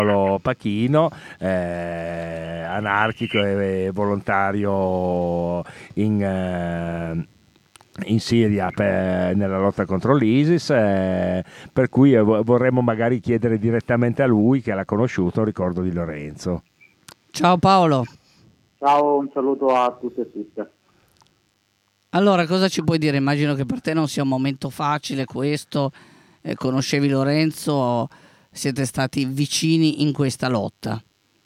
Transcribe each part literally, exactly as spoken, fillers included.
Paolo Pachino, eh, anarchico e volontario in, eh, in Siria per- nella lotta contro l'ISIS, eh, per cui eh, vo- vorremmo magari chiedere direttamente a lui, che l'ha conosciuto, ricordo di Lorenzo. Ciao Paolo, Ciao, un saluto a tutti e tutte. allora cosa ci puoi dire? Immagino che per te non sia un momento facile questo, eh, conoscevi Lorenzo, siete stati vicini in questa lotta.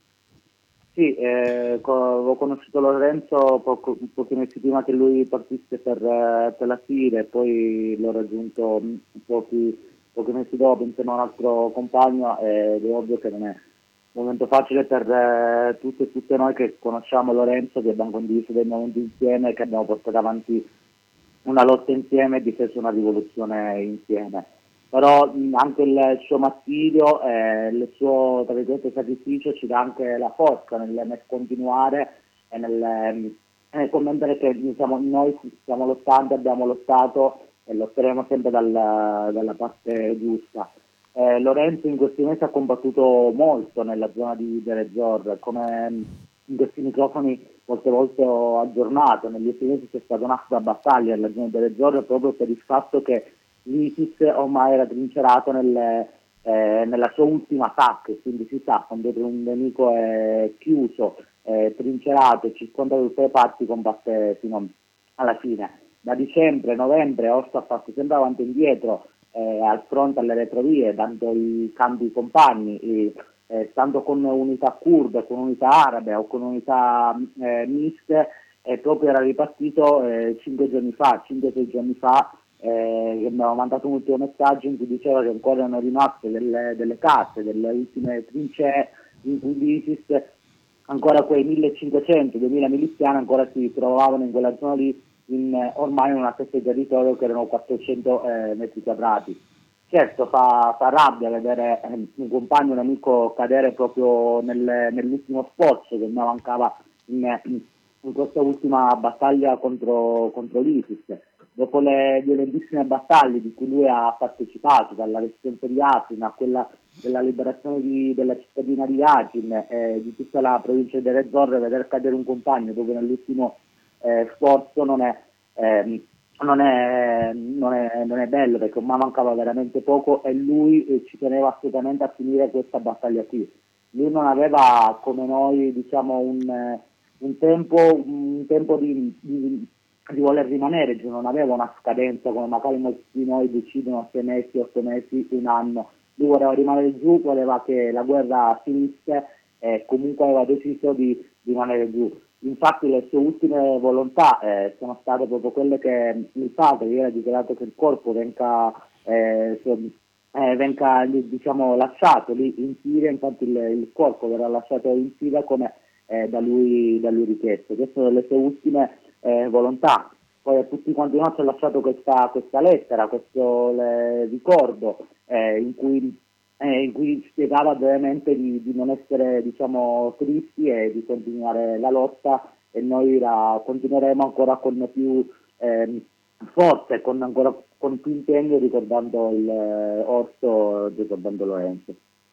Sì, eh, co- ho conosciuto Lorenzo poco, pochi mesi prima che lui partisse per, eh, per la Siria, e poi l'ho raggiunto mh, pochi, pochi mesi dopo insieme a un altro compagno, ed è ovvio che non è un momento facile per eh, tutti e tutte noi che conosciamo Lorenzo, che abbiamo condiviso dei momenti insieme, che abbiamo portato avanti una lotta insieme e difeso una rivoluzione insieme. Però mh, anche il, il suo martirio, eh, il suo tra virgolette, sacrificio ci dà anche la forza nel, nel continuare e nel, ehm, nel commentare che diciamo, noi stiamo lottando, abbiamo lottato e lotteremo sempre dal- dalla parte giusta. Eh, Lorenzo in questi mesi ha combattuto molto nella zona di Deir come mh, in questi microfoni molte volte ho aggiornato. Negli ultimi mesi c'è stata un'altra battaglia nella zona delle proprio per il fatto che l'ISIS ormai era trincerato nelle, eh, nella sua ultima attacca, quindi si sa, quando un nemico è chiuso, è trincerato e circondato da tutte le parti, combatte fino alla fine. Da dicembre, novembre, Orso ha fatto sempre avanti e indietro, eh, al fronte, alle retrovie, dando i cambi compagni, e, eh, stando con unità kurde, con unità arabe o con unità eh, miste, e proprio era ripartito eh, cinque giorni fa, cinque sei giorni fa, eh, che mi aveva mandato un ultimo messaggio in cui diceva che ancora erano rimaste delle, delle case, delle ultime trincee in cui l'ISIS, ancora quei millecinquecento-duemila miliziani ancora si trovavano in quella zona lì, in, eh, ormai in una fetta di territorio che erano quattrocento eh, metri quadrati. Certo, fa, fa rabbia vedere eh, un compagno, un amico cadere proprio nel- nell'ultimo sforzo che mi mancava in, in questa ultima battaglia contro, contro l'ISIS. Dopo le violentissime battaglie di cui lui ha partecipato, dalla resistenza di Afrin a quella della liberazione di, della cittadina di Akin e di tutta la provincia di Deir ez-Zor, vedere cadere un compagno dove nell'ultimo eh, sforzo non è, ehm, non, è, non, è, non è bello, perché ormai mancava veramente poco e lui eh, ci teneva assolutamente a finire questa battaglia qui. Lui non aveva come noi, diciamo, un, eh, un tempo, un tempo di, di, di voler rimanere giù, non aveva una scadenza come magari molti di noi decidono a sei mesi, otto mesi, un anno. Lui voleva rimanere giù, voleva che la guerra finisse e comunque aveva deciso di rimanere giù. Infatti le sue ultime volontà eh, sono state proprio quelle che il padre gli era dichiarato che il corpo venga, eh, se- eh, venga diciamo, lasciato lì in Siria, infatti il, il corpo verrà lasciato in Siria come eh, da, lui, da lui richiesto. Queste sono le sue ultime eh, volontà. Poi a tutti quanti noi ci ha lasciato questa, questa lettera, questo le, ricordo eh, in, cui, eh, in cui spiegava brevemente di, di non essere diciamo, tristi e di continuare la lotta, e noi la continueremo ancora con più ehm, forza e con, ancora, con più impegno, ricordando il eh, Orso, ricordando Lorenzo.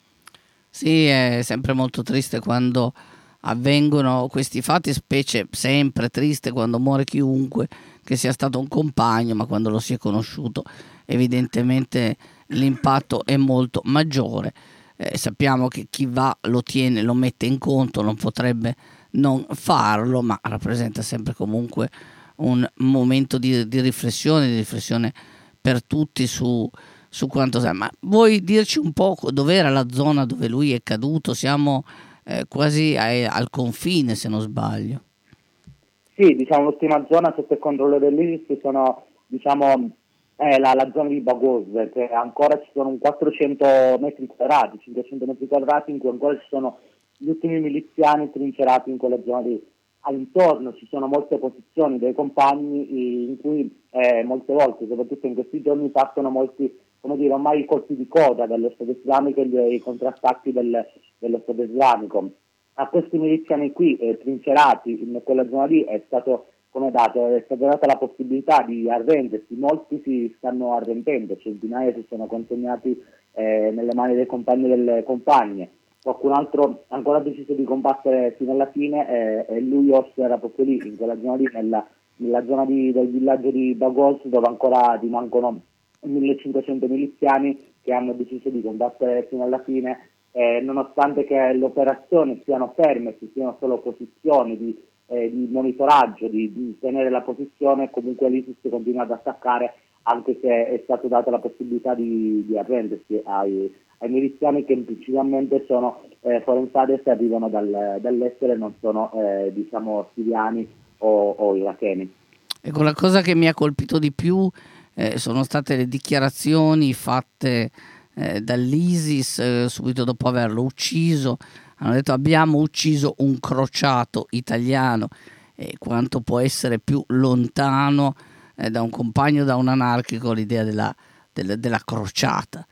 Sì, è sempre molto triste quando avvengono questi fatti, specie sempre triste quando muore chiunque, che sia stato un compagno, ma quando lo si è conosciuto evidentemente l'impatto è molto maggiore. Eh, sappiamo che chi va lo tiene, lo mette in conto, non potrebbe non farlo, ma rappresenta sempre comunque un momento di, di riflessione, di riflessione per tutti su su quanto sai. Ma vuoi dirci un po' dov'era la zona dove lui è caduto? Siamo eh, quasi ai- al confine, se non sbaglio. Sì, diciamo l'ultima zona sotto il controllo dell'ISIS sono diciamo, eh, la, la zona di Baghouz, che ancora ci sono un quattrocento metri quadrati, cinquecento metri quadrati in cui ancora ci sono gli ultimi miliziani trincerati in quella zona lì. All'intorno ci sono molte posizioni dei compagni eh, in cui eh, molte volte, soprattutto in questi giorni, partono molti, come dire, ormai i colpi di coda dello Stato islamico e gli- i contrattacchi del, dello Stato islamico. A questi miliziani qui eh, trincerati in quella zona lì è stato come dato, è stata data la possibilità di arrendersi, molti si stanno arrendendo, centinaia si sono consegnati eh, nelle mani dei compagni e delle compagne. qualcun altro ancora ha deciso di combattere fino alla fine e, e lui Orso era proprio lì, in quella zona lì, nella, nella zona di, del villaggio di Bagos, dove ancora rimangono millecinquecento miliziani che hanno deciso di combattere fino alla fine, eh, nonostante che le operazioni siano ferme, ci siano solo posizioni di, eh, di monitoraggio, di, di tenere la posizione, comunque l'ISIS continua ad attaccare, anche se è stata data la possibilità di, di arrendersi ai, ai miliziani che implicitamente sono eh, foreign fighters e arrivano dal, dall'estero e non sono eh, diciamo siriani o, o iracheni. Ecco, la cosa che mi ha colpito di più eh, sono state le dichiarazioni fatte eh, dall'ISIS eh, subito dopo averlo ucciso. Hanno detto: abbiamo ucciso un crociato italiano. E quanto può essere più lontano eh, da un compagno, da un anarchico, l'idea della, della, della crociata.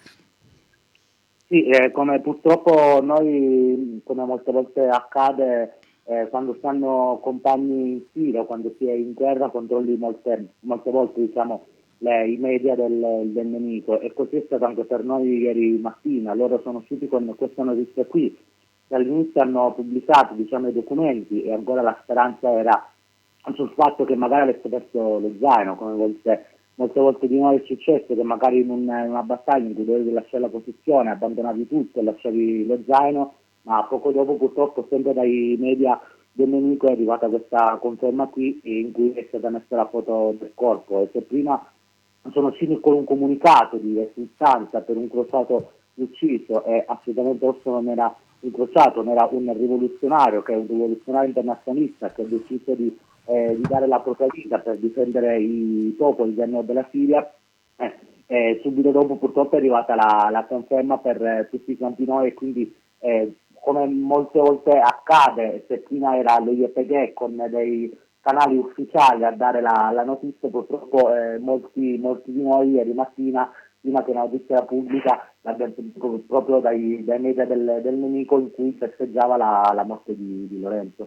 Sì, eh, come purtroppo noi, come molte volte accade, eh, quando stanno compagni in fila, quando si è in guerra, controlli molte, molte volte diciamo, le, i media del, del nemico, e così è stato anche per noi ieri mattina. Loro sono usciti con questa notizia qui, all'inizio hanno pubblicato diciamo, i documenti e ancora la speranza era sul fatto che magari avesse perso lo zaino, come volte molte volte di noi è successo che magari in, un, in una battaglia in cui dovevi lasciare la posizione, abbandonavi tutto e lasciavi lo zaino, ma poco dopo purtroppo sempre dai media del nemico è arrivata questa conferma qui in cui è stata messa la foto del corpo. E se prima sono usciti con un comunicato di esultanza per un crociato ucciso, e assolutamente Orso non era un crociato, non era un rivoluzionario, che è un rivoluzionario internazionalista che ha deciso di Eh, di dare la propria vita per difendere i popoli del nord della Siria, eh, eh, subito dopo purtroppo è arrivata la, la conferma per eh, tutti quanti noi, e quindi eh, come molte volte accade, se prima era lo I P G con dei canali ufficiali a dare la, la notizia, purtroppo eh, molti, molti di noi ieri mattina, prima che la notizia pubblica, l'abbiamo sentito proprio dai, dai media del, del nemico, in cui festeggiava la, la morte di, di Lorenzo.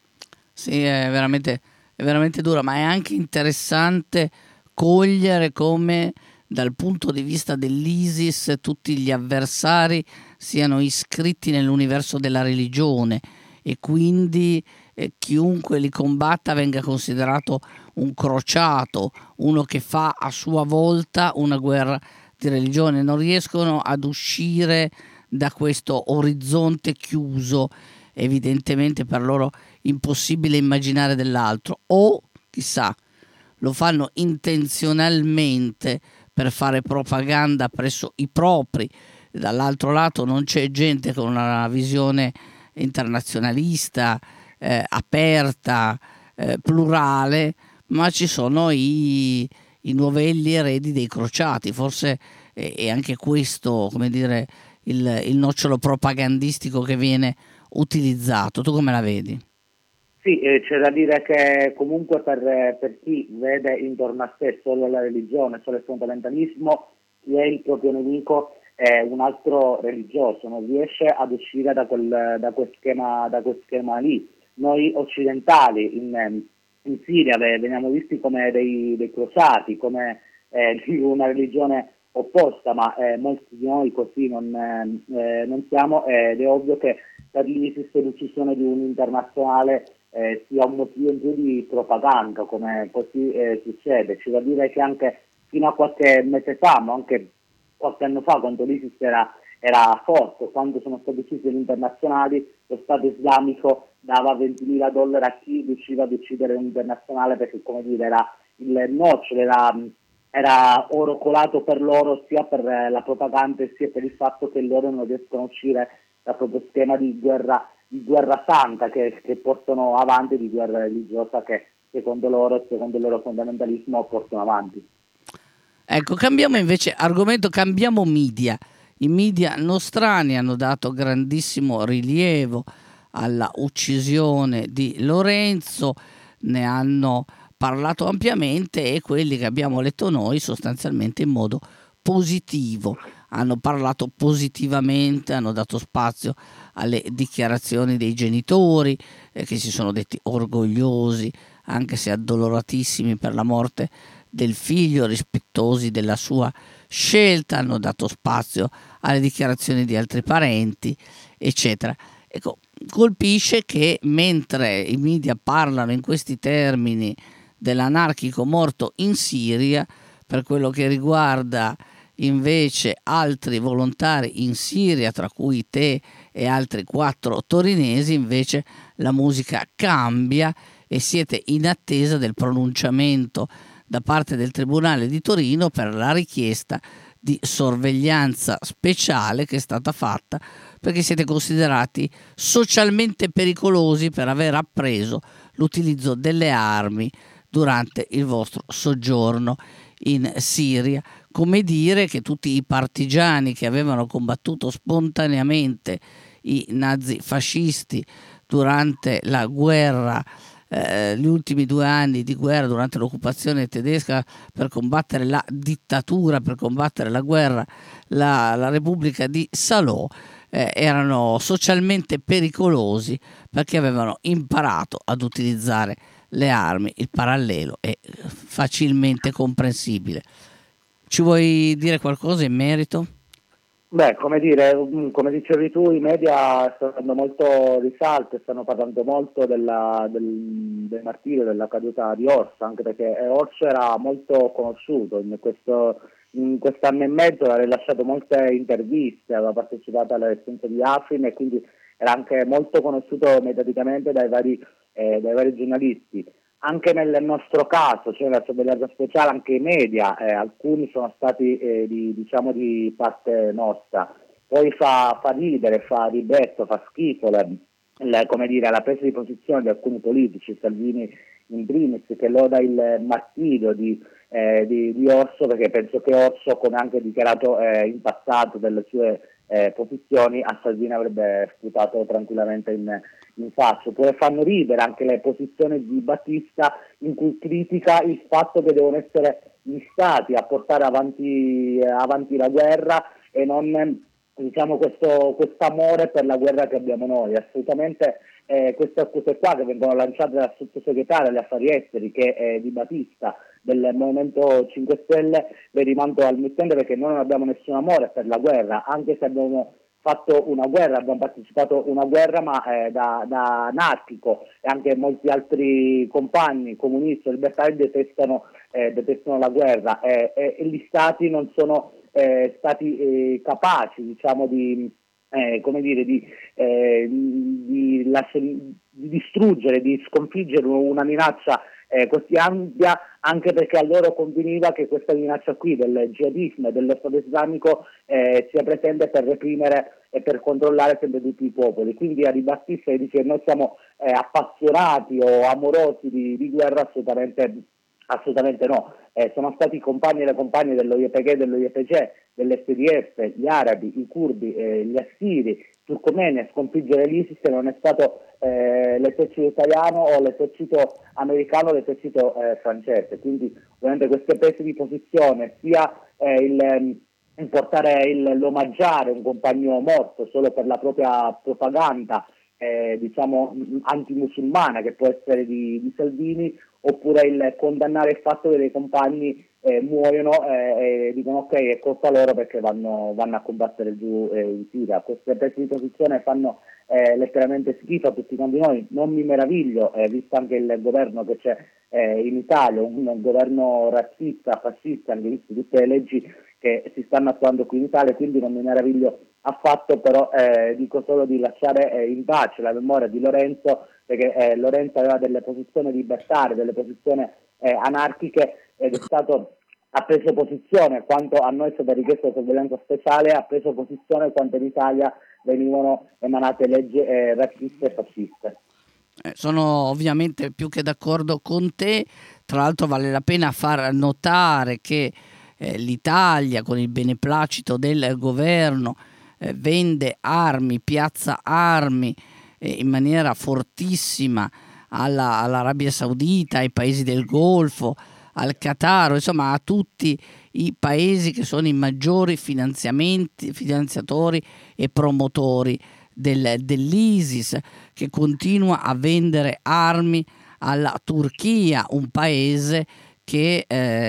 Sì, è veramente, è veramente dura, ma è anche interessante cogliere come dal punto di vista dell'ISIS tutti gli avversari siano iscritti nell'universo della religione, e quindi eh, chiunque li combatta venga considerato un crociato, uno che fa a sua volta una guerra di religione. Non riescono ad uscire da questo orizzonte chiuso, evidentemente per loro impossibile immaginare dell'altro, o chissà lo fanno intenzionalmente per fare propaganda presso i propri. Dall'altro lato non c'è gente con una visione internazionalista, eh, aperta, eh, plurale, ma ci sono i, i novelli eredi dei crociati. Forse è, è anche questo, come dire, il, il nocciolo propagandistico che viene utilizzato. Tu come la vedi? Sì, eh, c'è da dire che comunque per, per chi vede intorno a sé solo la religione, solo il fondamentalismo, chi è il proprio nemico è un altro religioso, non riesce ad uscire da quel, da quel schema, da quel schema lì. Noi occidentali in, in Siria veniamo visti come dei, dei crociati, come eh, una religione opposta, ma eh, molti di noi così non, eh, non siamo, ed è ovvio che per l'ISIS l'uccisione di un internazionale eh, sia un motivo in più di propaganda, come così eh, succede. C'è da dire che anche fino a qualche mese fa, ma anche qualche anno fa, quando l'ISIS era, era forte, quando sono stati uccisi gli internazionali, lo Stato islamico dava ventimila dollari a chi riusciva ad uccidere un internazionale, perché come dire era il nocciolo, era, era oro colato per loro, sia per la propaganda sia per il fatto che loro non riescono a uscire dal proprio schema di guerra, di guerra santa che, che portano avanti, di guerra religiosa che secondo loro, secondo il loro fondamentalismo, portano avanti. Ecco, cambiamo invece argomento, cambiamo media. I media nostrani hanno dato grandissimo rilievo alla uccisione di Lorenzo, ne hanno parlato ampiamente, e quelli che abbiamo letto noi sostanzialmente in modo positivo. Hanno parlato positivamente, hanno dato spazio alle dichiarazioni dei genitori eh, che si sono detti orgogliosi, anche se addoloratissimi per la morte del figlio, rispettosi della sua scelta, hanno dato spazio alle dichiarazioni di altri parenti, eccetera. Ecco, colpisce che mentre i media parlano in questi termini dell'anarchico morto in Siria, per quello che riguarda invece altri volontari in Siria, tra cui te e altri quattro torinesi, invece la musica cambia e siete in attesa del pronunciamento da parte del Tribunale di Torino per la richiesta di sorveglianza speciale che è stata fatta perché siete considerati socialmente pericolosi per aver appreso l'utilizzo delle armi durante il vostro soggiorno in Siria. Come dire che tutti i partigiani che avevano combattuto spontaneamente i nazifascisti durante la guerra, eh, gli ultimi due anni di guerra durante l'occupazione tedesca per combattere la dittatura, per combattere la guerra, la, la Repubblica di Salò, eh, erano socialmente pericolosi perché avevano imparato ad utilizzare le armi. Il parallelo è facilmente comprensibile. Ci vuoi dire qualcosa in merito? Beh, come dire, come dicevi tu, i media stanno dando molto risalto e stanno parlando molto della, del, del martirio, della caduta di Orso, anche perché Orso era molto conosciuto, in questo in quest'anno e mezzo ha rilasciato molte interviste, aveva partecipato alle elezioni di Afrin e quindi era anche molto conosciuto mediaticamente dai vari, eh, dai vari giornalisti. Anche nel nostro caso, cioè nella sorveglianza speciale, anche i media, eh, alcuni sono stati eh, di, diciamo di parte nostra. Poi fa, fa ridere, fa ribrezzo, fa schifo le, le, come dire, la presa di posizione di alcuni politici, Salvini in primis, che loda il martirio di, eh, di, di Orso, perché penso che Orso, come anche dichiarato eh, in passato delle sue eh, posizioni, a Salvini avrebbe sputato tranquillamente in, in faccia. Poi fanno ridere anche le posizioni di Battista, in cui critica il fatto che devono essere gli stati a portare avanti, eh, avanti la guerra e non, diciamo, questo quest'amore per la guerra che abbiamo noi. Assolutamente eh, queste accuse qua che vengono lanciate dal sottosegretario agli affari esteri, che è Di Battista, del Movimento cinque Stelle, le rimando al mittente, perché noi non abbiamo nessun amore per la guerra, anche se abbiamo fatto una guerra, abbiamo partecipato a una guerra, ma eh, da, da anarchico, e anche molti altri compagni comunisti e libertari detestano, eh, detestano la guerra, eh, eh, e gli stati non sono eh, stati eh, capaci, diciamo, di eh, come dire, di, eh, di, lasciare, di distruggere, di sconfiggere una minaccia eh, così ampia, anche perché a loro conveniva che questa minaccia qui del jihadismo e dello Stato islamico eh, sia presente per reprimere e per controllare sempre tutti i popoli. Quindi a Di Battista dice che noi siamo eh, appassionati o amorosi di, di guerra, assolutamente, assolutamente no. Eh, sono stati i compagni e le compagne dello Y P G, dello Y P G, dell'S D F, gli arabi, i curdi, eh, gli assiri, i turcomeni a sconfiggere l'ISIS, e non è stato eh, l'esercito italiano o l'esercito americano o l'esercito eh, francese. Quindi ovviamente queste prese di posizione, sia eh, il, il portare il, l'omaggiare un compagno morto solo per la propria propaganda eh, diciamo antimusulmana, che può essere di, di Salvini, oppure il condannare il fatto che dei compagni eh, muoiono eh, e dicono ok, è colpa loro perché vanno, vanno a combattere giù eh, in Siria. Queste prese di posizione fanno eh, letteralmente schifo a tutti quanti noi. Non mi meraviglio, eh, visto anche il governo che c'è eh, in Italia, un, un governo razzista, fascista, anche visto tutte le leggi che si stanno attuando qui in Italia, quindi non mi meraviglio affatto, però eh, dico solo di lasciare eh, in pace la memoria di Lorenzo, perché eh, Lorenzo aveva delle posizioni libertarie, delle posizioni eh, anarchiche, ed è stato, ha preso posizione quanto a noi è stata richiesta la sorveglianza speciale, ha preso posizione quanto in Italia venivano emanate leggi eh, razziste e fasciste. Eh, sono ovviamente più che d'accordo con te. Tra l'altro vale la pena far notare che eh, l'Italia, con il beneplacito del governo, eh, vende armi, piazza armi eh, in maniera fortissima alla, all'Arabia Saudita, ai paesi del Golfo, al Qatar, insomma a tutti i paesi che sono i maggiori finanziamenti, finanziatori e promotori del, dell'ISIS, che continua a vendere armi alla Turchia, un paese che eh,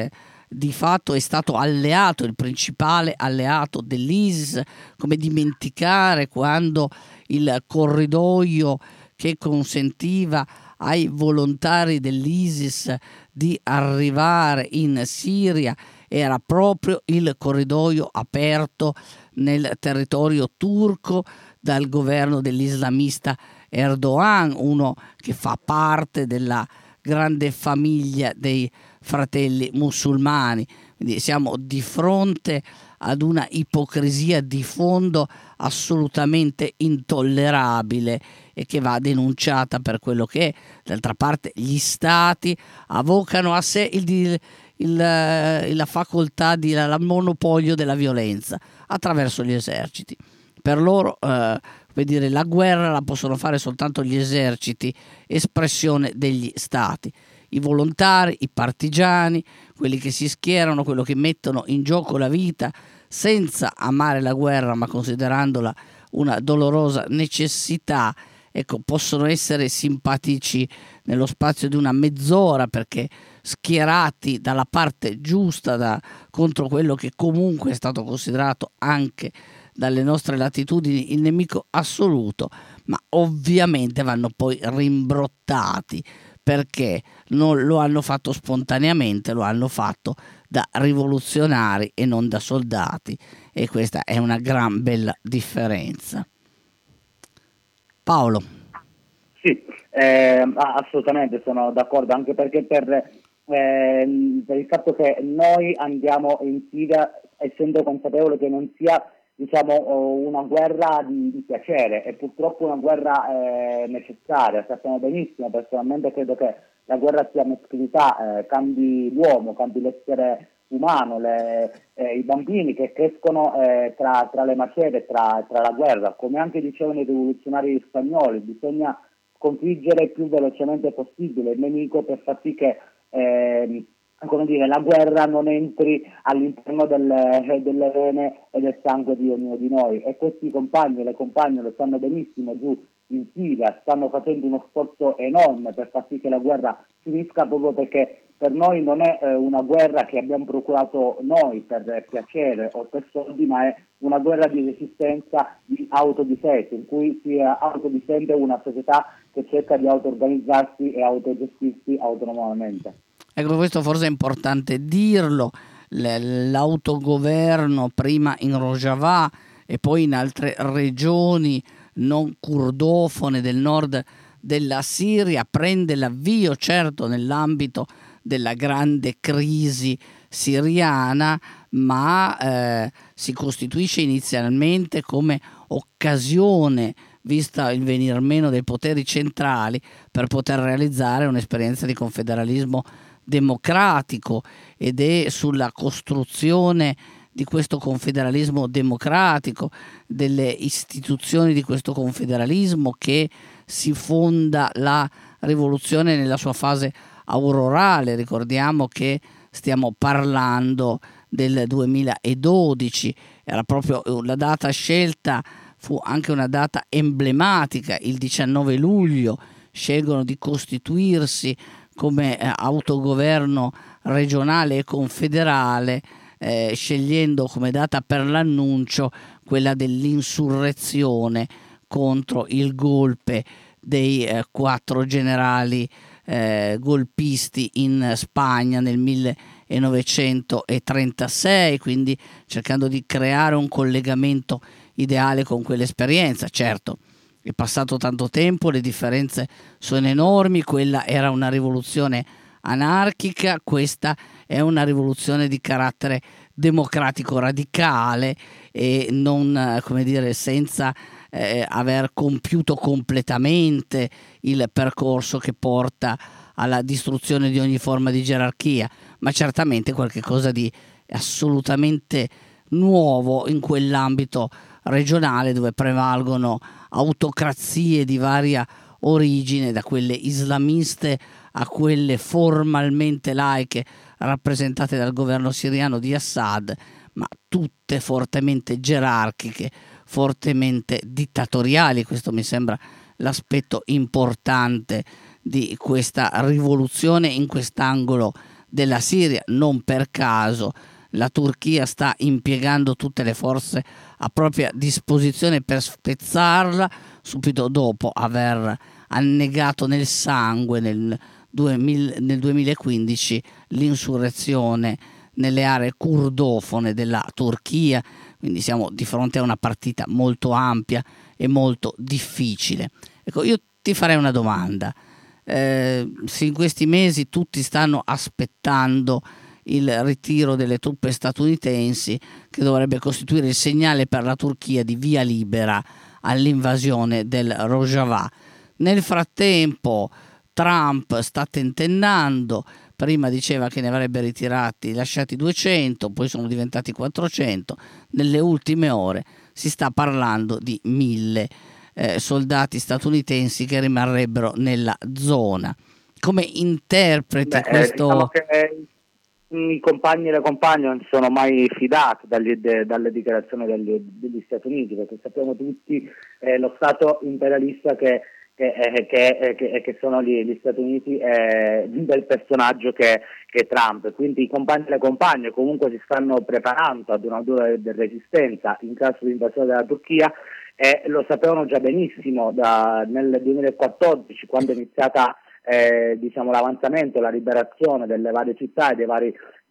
di fatto è stato alleato, il principale alleato dell'ISIS. Come dimenticare quando il corridoio che consentiva ai volontari dell'ISIS di arrivare in Siria era proprio il corridoio aperto nel territorio turco dal governo dell'islamista Erdogan, uno che fa parte della grande famiglia dei fratelli musulmani. Quindi siamo di fronte ad una ipocrisia di fondo assolutamente intollerabile e che va denunciata per quello che è. D'altra parte gli stati avvocano a sé il, il, il, la facoltà di la monopolio della violenza attraverso gli eserciti. Per loro eh, come dire, la guerra la possono fare soltanto gli eserciti, espressione degli stati. I volontari, i partigiani, quelli che si schierano, quelli che mettono in gioco la vita senza amare la guerra ma considerandola una dolorosa necessità, ecco, possono essere simpatici nello spazio di una mezz'ora perché schierati dalla parte giusta da, contro quello che comunque è stato considerato anche dalle nostre latitudini il nemico assoluto, ma ovviamente vanno poi rimbrottati perché non lo hanno fatto spontaneamente, lo hanno fatto da rivoluzionari e non da soldati, e questa è una gran bella differenza. Paolo. Sì, eh, assolutamente sono d'accordo, anche perché per, eh, per il fatto che noi andiamo in Siria essendo consapevoli che non sia, diciamo, una guerra di, di piacere, è purtroppo una guerra eh, necessaria. Sappiamo benissimo, personalmente credo che la guerra sia meschilità, eh, cambi l'uomo, cambi l'essere umano, le, eh, i bambini che crescono eh, tra, tra le macerie, tra, tra la guerra. Come anche dicevano i rivoluzionari spagnoli, bisogna sconfiggere il più velocemente possibile il nemico per far sì che eh, come dire, la guerra non entri all'interno del, delle vene e del sangue di ognuno di noi, e questi compagni e le compagne lo sanno benissimo giù in Siria, stanno facendo uno sforzo enorme per far sì che la guerra finisca, proprio perché per noi non è eh, una guerra che abbiamo procurato noi per piacere o per soldi, ma è una guerra di resistenza, di autodifesa, in cui si autodifende una società che cerca di auto-organizzarsi e autogestirsi autonomamente. Ecco, questo forse è importante dirlo, l'autogoverno prima in Rojava e poi in altre regioni non curdofone del nord della Siria prende l'avvio, certo, nell'ambito della grande crisi siriana, ma eh, si costituisce inizialmente come occasione, vista il venir meno dei poteri centrali, per poter realizzare un'esperienza di confederalismo democratico, ed è sulla costruzione di questo confederalismo democratico, delle istituzioni di questo confederalismo, che si fonda la rivoluzione nella sua fase aurorale. Ricordiamo che stiamo parlando del duemiladodici, era proprio la data scelta, fu anche una data emblematica, il diciannove luglio scelgono di costituirsi come eh, autogoverno regionale e confederale, eh, scegliendo come data per l'annuncio quella dell'insurrezione contro il golpe dei eh, quattro generali eh, golpisti in Spagna nel millenovecentotrentasei, quindi cercando di creare un collegamento ideale con quell'esperienza. Certo, è passato tanto tempo, le differenze sono enormi, quella era una rivoluzione anarchica, questa è una rivoluzione di carattere democratico radicale e non, come dire, senza eh, aver compiuto completamente il percorso che porta alla distruzione di ogni forma di gerarchia, ma certamente qualcosa di assolutamente nuovo in quell'ambito regionale dove prevalgono autocrazie di varia origine, da quelle islamiste a quelle formalmente laiche rappresentate dal governo siriano di Assad, ma tutte fortemente gerarchiche, fortemente dittatoriali. Questo mi sembra l'aspetto importante di questa rivoluzione in quest'angolo della Siria. Non per caso la Turchia sta impiegando tutte le forze a propria disposizione per spezzarla subito dopo aver annegato nel sangue nel, duemila, nel duemilaquindici l'insurrezione nelle aree kurdofone della Turchia. Quindi siamo di fronte a una partita molto ampia e molto difficile. Ecco, io ti farei una domanda. Eh, se in questi mesi tutti stanno aspettando il ritiro delle truppe statunitensi, che dovrebbe costituire il segnale per la Turchia di via libera all'invasione del Rojava. Nel frattempo Trump sta tentennando, prima diceva che ne avrebbe ritirati, lasciati duecento, poi sono diventati quattrocento, nelle ultime ore si sta parlando di mille eh, soldati statunitensi che rimarrebbero nella zona. Come interpreti Beh, questo? Diciamo che i compagni e le compagne non si sono mai fidati dalle, de, dalle dichiarazioni degli, degli Stati Uniti, perché sappiamo tutti eh, lo Stato imperialista che, che, eh, che, che, che sono gli, gli Stati Uniti eh, del personaggio che, che è Trump. Quindi i compagni e le compagne comunque si stanno preparando ad una dura resistenza in caso di invasione della Turchia, e lo sapevano già benissimo da, nel duemilaquattordici, quando è iniziata Eh, diciamo l'avanzamento, la liberazione delle varie città e dei vari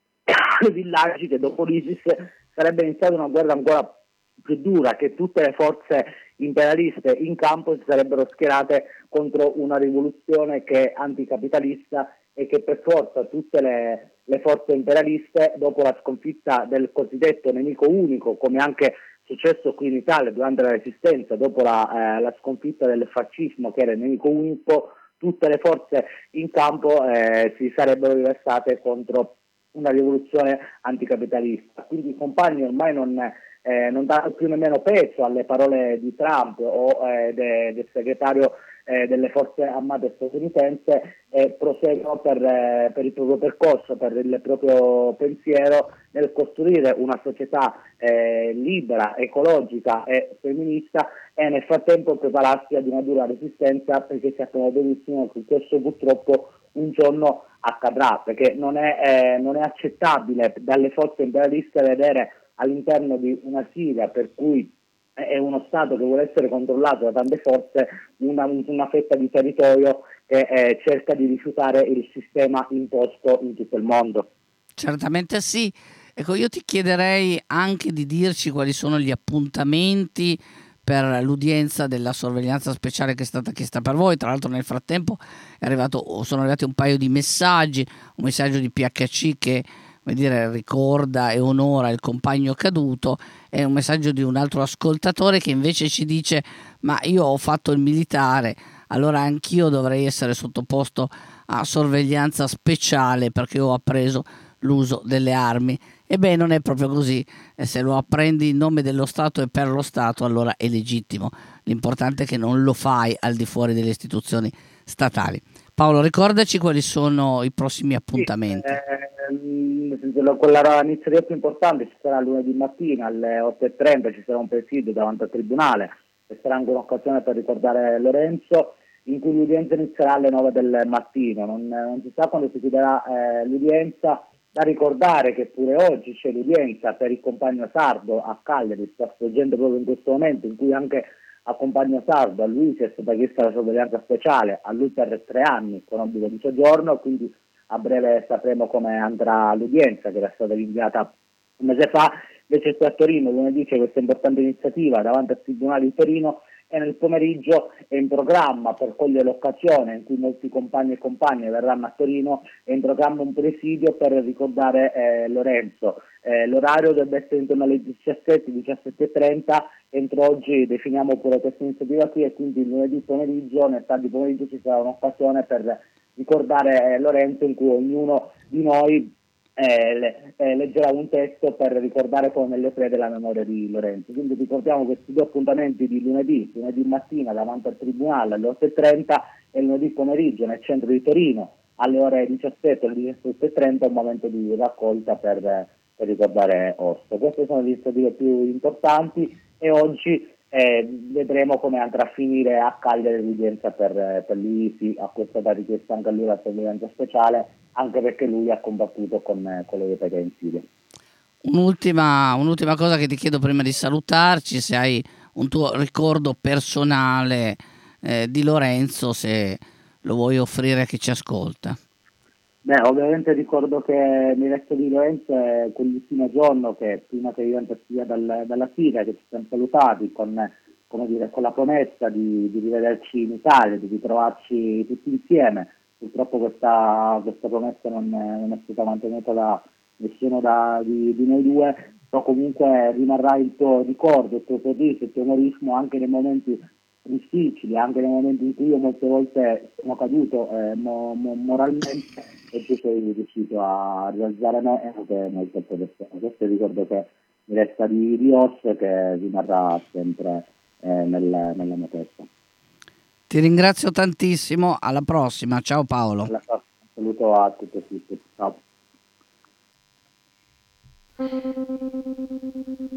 villaggi, che dopo l'ISIS sarebbe iniziata una guerra ancora più dura, che tutte le forze imperialiste in campo si sarebbero schierate contro una rivoluzione che è anticapitalista e che per forza tutte le, le forze imperialiste, dopo la sconfitta del cosiddetto nemico unico, come anche successo qui in Italia durante la Resistenza, dopo la, eh, la sconfitta del fascismo che era il nemico unico, tutte le forze in campo eh, si sarebbero riversate contro una rivoluzione anticapitalista. Quindi i compagni ormai non, eh, non danno più nemmeno peso alle parole di Trump o eh, de, del segretario eh, delle forze armate statunitense, e proseguono per, eh, per il proprio percorso, per il proprio pensiero, nel costruire una società eh, libera, ecologica e femminista, e nel frattempo prepararsi ad una dura resistenza, perché sappiamo benissimo che questo purtroppo un giorno accadrà, perché non è, eh, non è accettabile dalle forze imperialiste vedere all'interno di una Siria, per cui è uno Stato che vuole essere controllato da tante forze, una, una fetta di territorio che eh, cerca di rifiutare il sistema imposto in tutto il mondo. Certamente sì. Ecco, io ti chiederei anche di dirci quali sono gli appuntamenti per l'udienza della sorveglianza speciale che è stata chiesta per voi. Tra l'altro nel frattempo è arrivato, sono arrivati un paio di messaggi, un messaggio di P H C che, come dire, ricorda e onora il compagno caduto, e un messaggio di un altro ascoltatore che invece ci dice: ma io ho fatto il militare, allora anch'io dovrei essere sottoposto a sorveglianza speciale perché ho appreso l'uso delle armi. Ebbene, non è proprio così. E se lo apprendi in nome dello Stato e per lo Stato, allora è legittimo. L'importante è che non lo fai al di fuori delle istituzioni statali. Paolo, ricordaci quali sono i prossimi appuntamenti. Sì, eh, quella iniziativa più importante ci sarà lunedì mattina alle otto e trenta, ci sarà un presidio davanti al tribunale, e sarà anche un'occasione per ricordare Lorenzo, in cui l'udienza inizierà alle nove del mattino. Non, non si sa quando si chiuderà eh, l'udienza. Da ricordare che pure oggi c'è l'udienza per il compagno sardo a Cagliari, sta svolgendo proprio in questo momento, in cui anche al compagno sardo, a lui è stata chiesta la sorveglianza speciale, a lui per tre anni con obbligo di soggiorno, quindi a breve sapremo come andrà l'udienza, che era stata rinviata un mese fa. Invece qui a Torino lunedì c'è questa importante iniziativa davanti al Tribunale di Torino, e nel pomeriggio è in programma, per cogliere l'occasione in cui molti compagni e compagne verranno a Torino, è in programma un presidio per ricordare eh, Lorenzo. Eh, l'orario dovrebbe essere intorno alle diciassette, diciassette e trenta. Entro oggi definiamo pure questa iniziativa qui, e quindi il lunedì pomeriggio, nel tardi pomeriggio, ci sarà un'occasione per ricordare eh, Lorenzo, in cui ognuno di noi Eh, le, eh, leggerà un testo per ricordare come nelle tre della memoria di Lorenzo. Quindi ricordiamo questi due appuntamenti di lunedì, lunedì mattina davanti al Tribunale alle otto e trenta, e lunedì pomeriggio nel centro di Torino alle ore diciassette alle diciassette e trenta, un momento di raccolta per, per ricordare Orso. Queste sono le iniziative più importanti, e oggi e vedremo come andrà a finire a Cagliari l'udienza per, per Luisi. A questa da richiesta anche a lui la sorveglianza speciale, anche perché lui ha combattuto con, con le epatite in Siria. Un'ultima, un'ultima cosa che ti chiedo prima di salutarci, se hai un tuo ricordo personale eh, di Lorenzo, se lo vuoi offrire a chi ci ascolta. Beh, ovviamente ricordo che mi resto di Lorenzo è quell'ultimo giorno che prima che io andassi via dal, dalla Siria, che ci siamo salutati con, come dire, con la promessa di, di rivederci in Italia, di ritrovarci tutti insieme. Purtroppo questa, questa promessa non è, non è stata mantenuta da nessuno da, di, di noi due, però comunque rimarrà il tuo ricordo, il tuo sorriso, il tuo umorismo anche nei momenti difficili, anche nei momenti in cui io molte volte sono caduto eh, mo, mo, moralmente, e tu sei riuscito a rialzare me e anche molte altre persone. Questo è il ricordo che mi resta di, di Os, che rimarrà sempre eh, nel, nella mia testa. Ti ringrazio tantissimo, alla prossima, ciao Paolo. Alla prossima. Saluto a tutti e tutti, ciao.